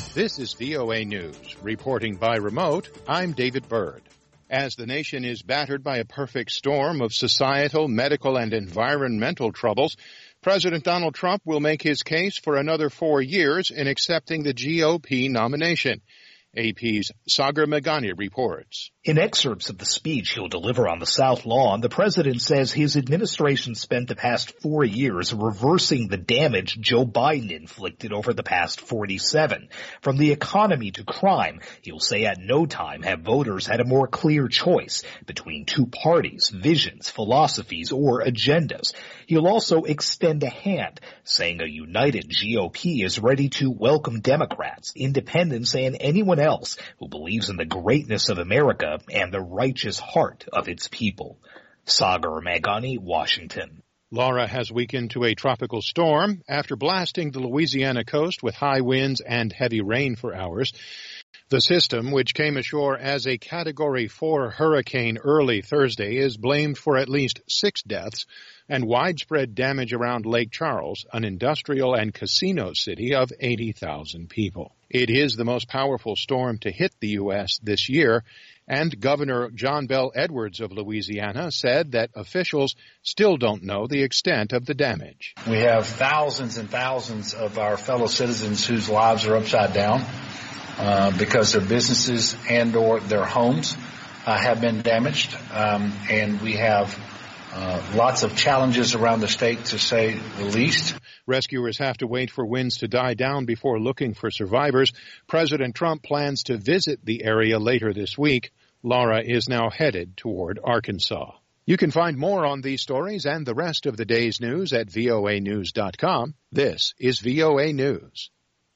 This is VOA News. Reporting by remote, I'm David Byrd. As the nation is battered by a perfect storm of societal, medical, and environmental troubles, President Donald Trump will make his case for another 4 years in accepting the GOP nomination. AP's Sagar Meghani reports. In excerpts of the speech he'll deliver on the South Lawn, the president says his administration spent the past 4 years reversing the damage Joe Biden inflicted over the past 47. From the economy to crime, he'll say at no time have voters had a more clear choice between two parties, visions, philosophies, or agendas. He'll also extend a hand, saying a united GOP is ready to welcome Democrats, independents, and anyone else who believes in the greatness of America and the righteous heart of its people. Sagar Meghani, Washington. Laura has weakened to a tropical storm after blasting the Louisiana coast with high winds and heavy rain for hours. The system, which came ashore as a Category 4 hurricane early Thursday, is blamed for at least 6 deaths and widespread damage around Lake Charles, an industrial and casino city of 80,000 people. It is the most powerful storm to hit the U.S. this year, and Governor John Bel Edwards of Louisiana said that officials still don't know the extent of the damage. We have thousands and thousands of our fellow citizens whose lives are upside down because their businesses and or their homes have been damaged, and we have lots of challenges around the state, to say the least. Rescuers have to wait for winds to die down before looking for survivors. President Trump plans to visit the area later this week. Laura is now headed toward Arkansas. You can find more on these stories and the rest of the day's news at voanews.com. This is VOA News.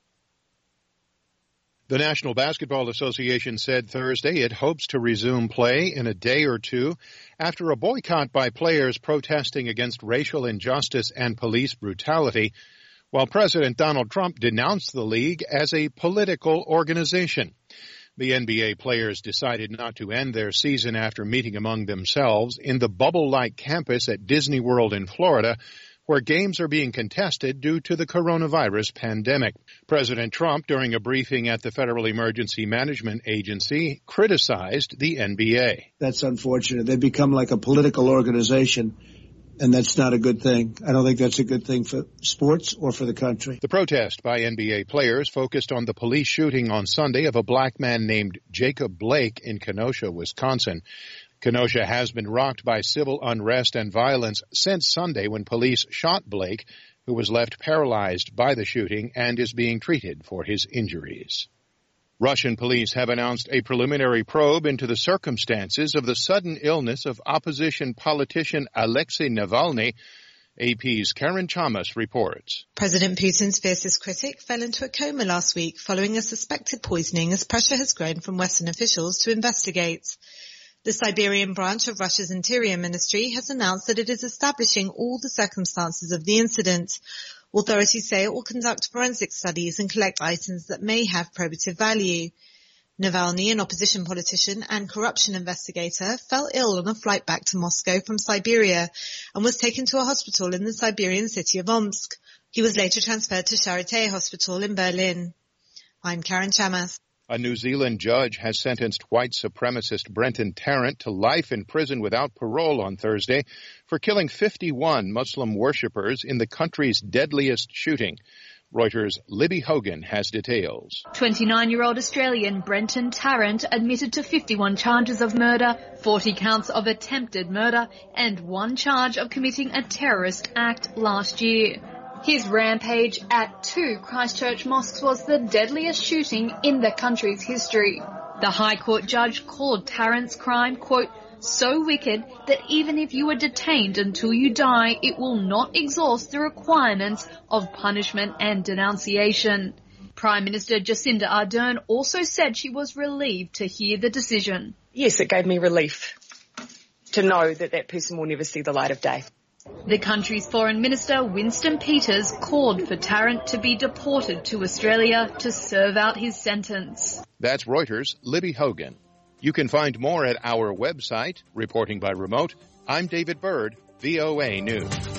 The National Basketball Association said Thursday it hopes to resume play in a day or two after a boycott by players protesting against racial injustice and police brutality, while President Donald Trump denounced the league as a political organization. The NBA players decided not to end their season after meeting among themselves in the bubble-like campus at Disney World in Florida, where games are being contested due to the coronavirus pandemic. President Trump, during a briefing at the Federal Emergency Management Agency, criticized the NBA. That's unfortunate. They become like a political organization, and that's not a good thing. I don't think that's a good thing for sports or for the country. The protest by NBA players focused on the police shooting on Sunday of a black man named Jacob Blake in Kenosha, Wisconsin. Kenosha has been rocked by civil unrest and violence since Sunday when police shot Blake, who was left paralyzed by the shooting and is being treated for his injuries. Russian police have announced a preliminary probe into the circumstances of the sudden illness of opposition politician Alexei Navalny. AP's Karen Chamas reports. President Putin's fiercest critic fell into a coma last week following a suspected poisoning as pressure has grown from Western officials to investigate. The Siberian branch of Russia's Interior Ministry has announced that it is establishing all the circumstances of the incident. Authorities say it will conduct forensic studies and collect items that may have probative value. Navalny, an opposition politician and corruption investigator, fell ill on a flight back to Moscow from Siberia and was taken to a hospital in the Siberian city of Omsk. He was later transferred to Charité Hospital in Berlin. I'm Karen Chamas. A New Zealand judge has sentenced white supremacist Brenton Tarrant to life in prison without parole on Thursday for killing 51 Muslim worshippers in the country's deadliest shooting. Reuters' Libby Hogan has details. 29-year-old Australian Brenton Tarrant admitted to 51 charges of murder, 40 counts of attempted murder, and 1 charge of committing a terrorist act last year. His rampage at 2 Christchurch mosques was the deadliest shooting in the country's history. The High Court judge called Tarrant's crime, quote, so wicked that even if you are detained until you die, it will not exhaust the requirements of punishment and denunciation. Prime Minister Jacinda Ardern also said she was relieved to hear the decision. Yes, it gave me relief to know that that person will never see the light of day. The country's Foreign Minister, Winston Peters, called for Tarrant to be deported to Australia to serve out his sentence. That's Reuters' Libby Hogan. You can find more at our website. Reporting by remote, I'm David Byrd, VOA News.